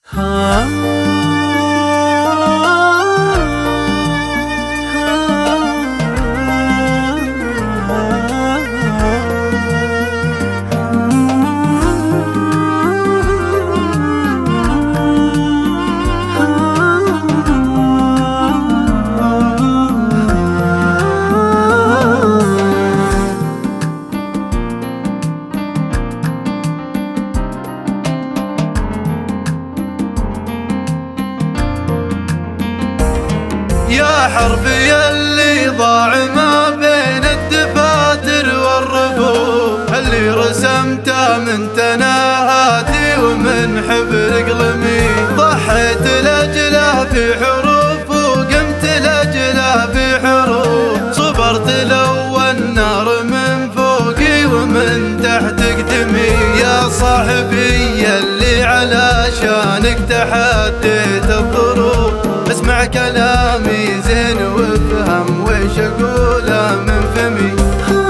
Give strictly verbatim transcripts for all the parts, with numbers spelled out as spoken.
يا حربي اللي ضاع ما بين الدفاتر والرفوف، اللي رسمته من تناهاتي ومن حبر قلمي، ضحيت لأجله في حروف وقمت لأجله في حروف، صبرت لو النار من فوقي ومن تحت قدمي. يا صاحبي اللي علشانك تحديت الظروف، اسمع كلامي زين وافهم ويش اقوله من فمي.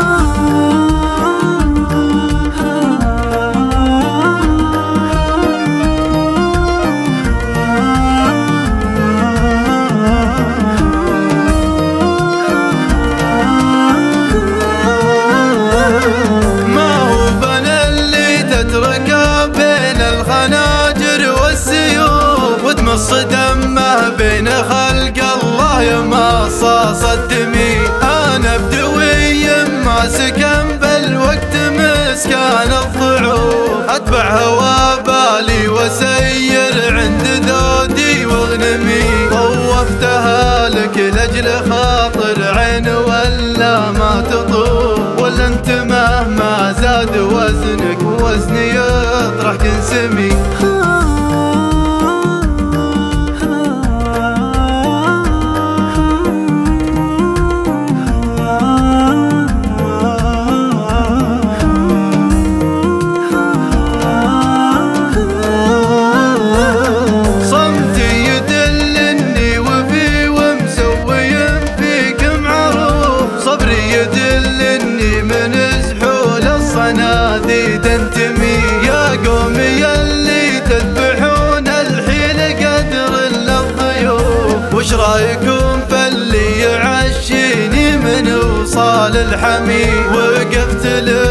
ما هو بنا اللي تتركه بين الخناجر والسيوف، وتمص دمه بين خلق الله يا مصاص الدمي. انا بدوي ما سكن بالوقت مسكان الضعوف، اتبع هوا بالي وسير عند ذودي واغنمي. طوفتها لك لاجل خاطر عين ولا ما تطوف، ولا انت مهما زاد وزنك وزني يطرح تنسمي. نادي تنتمي يا قومي اللي تذبحون الحين قدر للضيوف، وش رايكم فاللي يعشيني من وصال الحمي؟ وقفت له